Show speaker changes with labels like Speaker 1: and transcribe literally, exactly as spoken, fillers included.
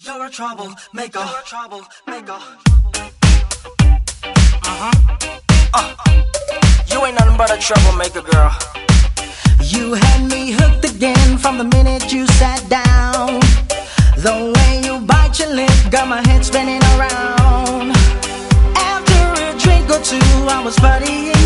Speaker 1: You're a troublemaker. You're a troublemaker. Uh-huh. Uh. You ain't nothing but a troublemaker, girl.
Speaker 2: You had me hooked again from the minute you sat down. The way you bite your lip got my head spinning around. After a drink or two, I was buddying